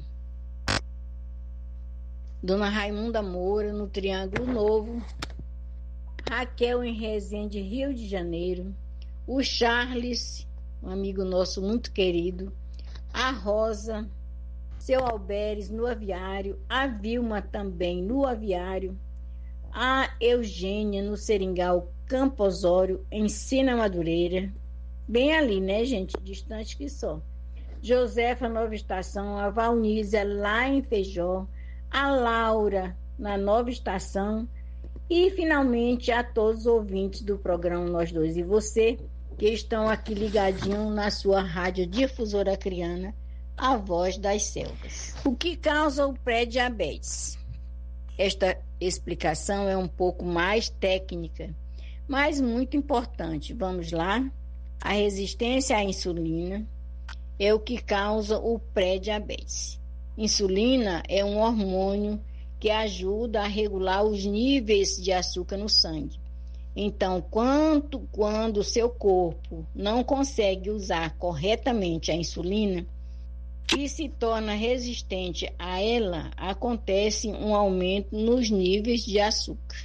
Dona Raimunda Moura, no Triângulo Novo. Raquel, em Resende, Rio de Janeiro. O Charles, um amigo nosso muito querido. A Rosa, seu Alberes, no Aviário. A Vilma, também no Aviário. A Eugênia, no Seringal, Campo Osório, em Sina Madureira. Bem ali, né, gente? Distante que só. Josefa, Nova Estação. A Valnísia, lá em Feijó. A Laura, na Nova Estação. E, finalmente, a todos os ouvintes do programa Nós Dois e Você, que estão aqui ligadinhos na sua rádio difusora acreana, A Voz das Selvas. O que causa o pré-diabetes? Esta explicação é um pouco mais técnica, mas muito importante. Vamos lá? A resistência à insulina é o que causa o pré-diabetes. Insulina é um hormônio que ajuda a regular os níveis de açúcar no sangue. Então, quando, quando o seu corpo não consegue usar corretamente a insulina e se torna resistente a ela, acontece um aumento nos níveis de açúcar.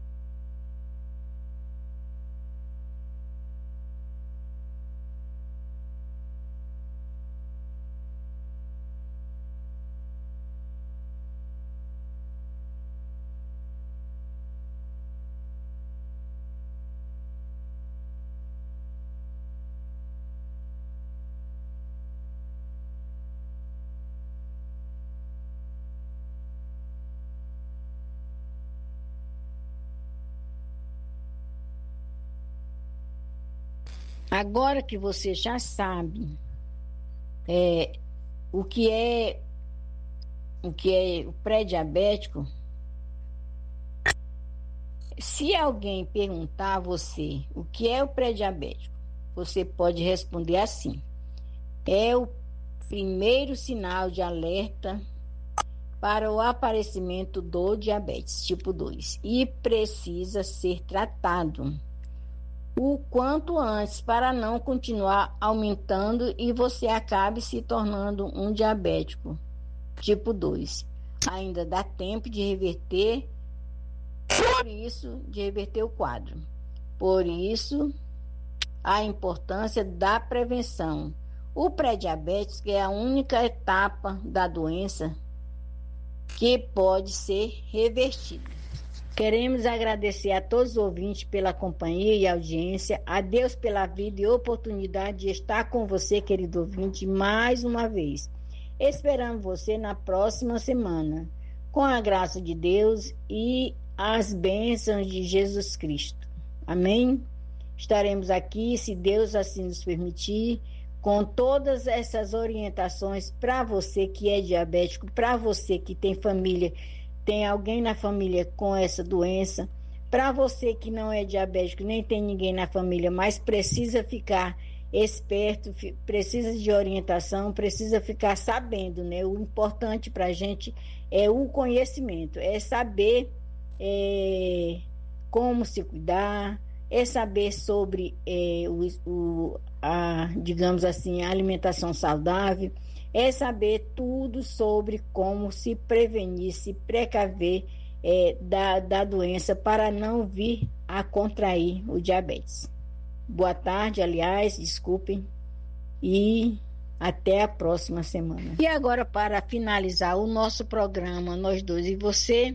Agora que você já sabe é, o que é o que é o pré-diabético, se alguém perguntar a você o que é o pré-diabético, você pode responder assim: é o primeiro sinal de alerta para o aparecimento do diabetes tipo dois e precisa ser tratado o quanto antes para não continuar aumentando e você acabe se tornando um diabético tipo dois. Ainda dá tempo de reverter, por isso, de reverter o quadro. Por isso, a importância da prevenção. O pré-diabetes é a única etapa da doença que pode ser revertida. Queremos agradecer a todos os ouvintes pela companhia e audiência, a Deus pela vida e oportunidade de estar com você, querido ouvinte, mais uma vez. Esperamos você na próxima semana, com a graça de Deus e as bênçãos de Jesus Cristo. Amém? Estaremos aqui, se Deus assim nos permitir, com todas essas orientações para você que é diabético, para você que tem família, tem alguém na família com essa doença, para você que não é diabético, nem tem ninguém na família, mas precisa ficar esperto, precisa de orientação, precisa ficar sabendo, né? O importante para a gente é o conhecimento, é saber é, como se cuidar, é saber sobre é, o, o, a, digamos assim, a alimentação saudável, é saber tudo sobre como se prevenir, se precaver é, da, da doença para não vir a contrair o diabetes. Boa tarde, aliás, desculpem, e até a próxima semana. E agora, para finalizar o nosso programa, Nós Dois e Você,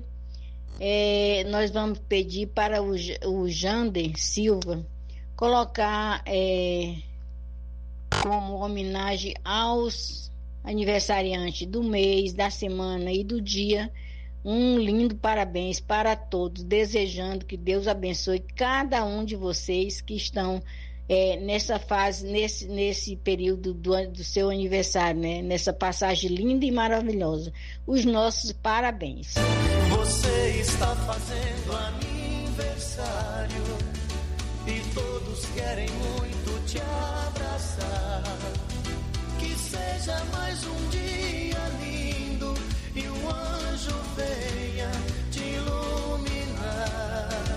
é, nós vamos pedir para o, o Jander Silva colocar é, como homenagem aos aniversariante do mês, da semana e do dia, um lindo parabéns para todos, desejando que Deus abençoe cada um de vocês que estão é, nessa fase, nesse, nesse período do, do seu aniversário, né? Nessa passagem linda e maravilhosa. Os nossos parabéns. Você está fazendo aniversário e todos querem muito te abraçar. Que seja mais um dia lindo e um anjo venha te iluminar.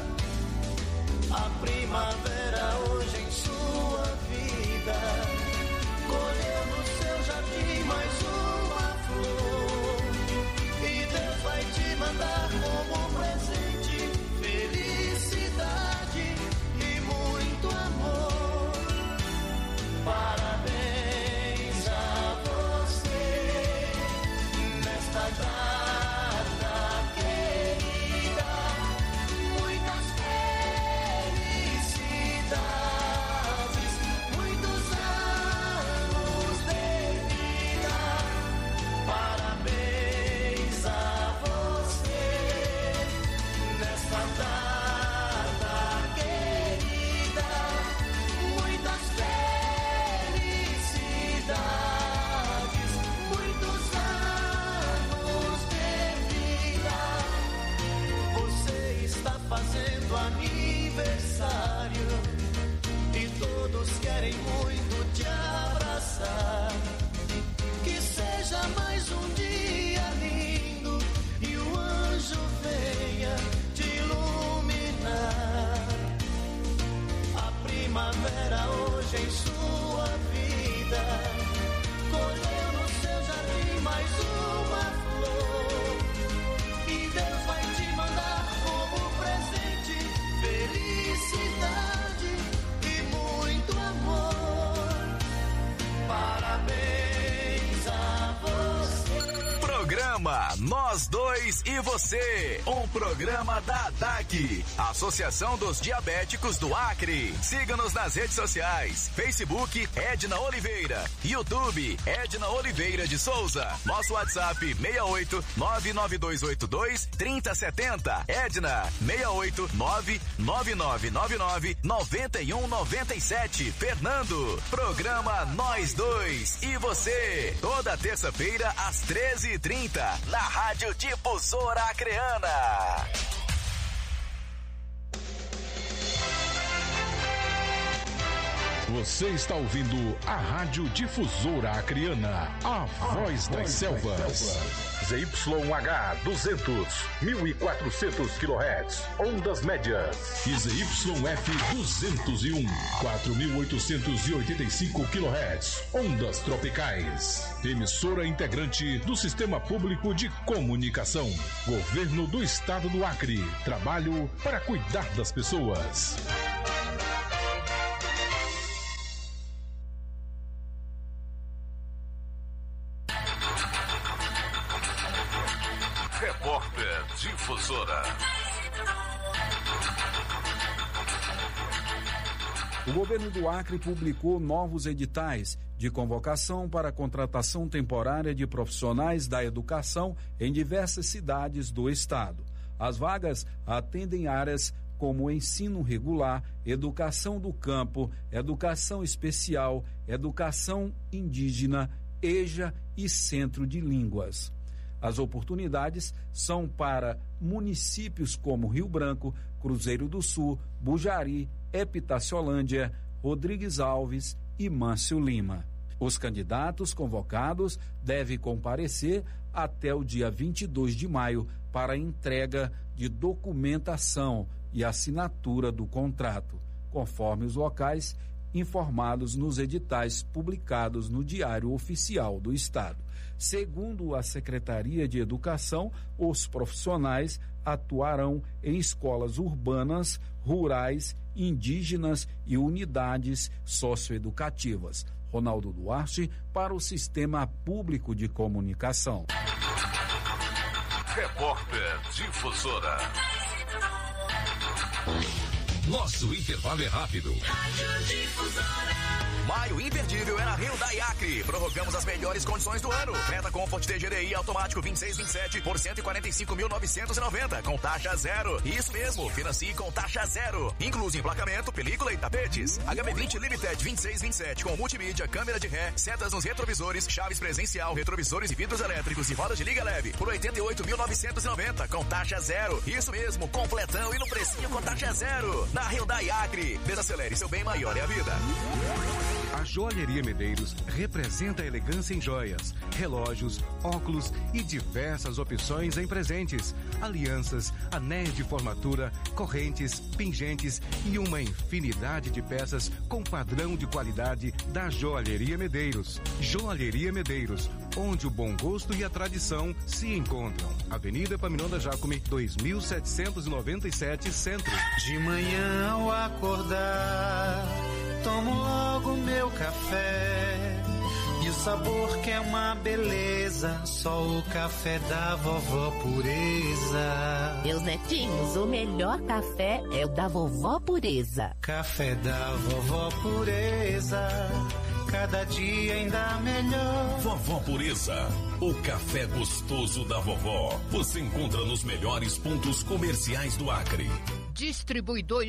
A primavera hoje em sua vida colheu no seu jardim mais uma flor e Deus vai te mandar como presente felicidade e muito amor. Parabéns a você fazendo aniversário e todos querem muito te abraçar. Que seja mais um dia lindo e o anjo venha te iluminar. A primavera hoje em sua vida colheu no seu jardim mais uma flor e Deus vai te mandar como presente felicidade e muito amor. Parabéns a você. Programa Nós Dois e Você, um programa da A D A C, Associação dos Diabéticos do Acre. Siga-nos nas redes sociais, Facebook Edna Oliveira, YouTube Edna Oliveira de Souza, nosso WhatsApp seis oito nove nove dois oito dois três zero sete zero, Edna seis oito nove nove nove nove nove nove um nove sete, Fernando. Programa Nós Dois e Você, toda terça-feira às treze e trinta, na Rádio Difusora Acreana. Você está ouvindo a Rádio Difusora Acreana, a voz das selvas. Z Y H duzentos, mil e quatrocentos quilohertz, ondas médias. E Z Y F duzentos e um, quatro mil oitocentos e oitenta e cinco quilohertz, ondas tropicais. Emissora integrante do Sistema Público de Comunicação. Governo do Estado do Acre. Trabalho para cuidar das pessoas. Repórter Difusora. O governo do Acre publicou novos editais de convocação para a contratação temporária de profissionais da educação em diversas cidades do estado. As vagas atendem áreas como ensino regular, educação do campo, educação especial, educação indígena, E J A e centro de línguas. As oportunidades são para municípios como Rio Branco, Cruzeiro do Sul, Bujari, Epitaciolândia, Rodrigues Alves e Mâncio Lima. Os candidatos convocados devem comparecer até o dia vinte e dois de maio para a entrega de documentação e assinatura do contrato, conforme os locais informados nos editais publicados no Diário Oficial do Estado. Segundo a Secretaria de Educação, os profissionais atuarão em escolas urbanas, rurais, indígenas e unidades socioeducativas. Ronaldo Duarte, para o Sistema Público de Comunicação. Repórter Difusora. Nosso intervalo é rápido. Maio imperdível é na Hyundai Acre. Prorrogamos as melhores condições do ano. Creta Comfort T G D I automático vinte e seis vinte e sete por cento e quarenta e cinco mil novecentos e noventa com taxa zero. Isso mesmo, financie com taxa zero. Incluso emplacamento, película e tapetes. H B vinte Limited vinte e seis vinte e sete com multimídia, câmera de ré, setas nos retrovisores, chaves presencial, retrovisores e vidros elétricos e rodas de liga leve por oitenta e oito mil novecentos e noventa com taxa zero. Isso mesmo, completão e no precinho com taxa zero. Na Hyundai Acre, desacelere, seu bem maior é a vida. A Joalheria Medeiros representa a elegância em joias, relógios, óculos e diversas opções em presentes, alianças, anéis de formatura, correntes, pingentes e uma infinidade de peças com padrão de qualidade da Joalheria Medeiros. Joalheria Medeiros, onde o bom gosto e a tradição se encontram. Avenida Epaminondas Jacome, dois mil setecentos e noventa e sete, Centro. De manhã ao acordar, tomo logo meu café, e o sabor que é uma beleza, só o café da vovó Pureza. Meus netinhos, o melhor café é o da vovó Pureza. Café da vovó Pureza, cada dia ainda melhor. Vovó Pureza, o café gostoso da vovó. Você encontra nos melhores pontos comerciais do Acre. Distribuidor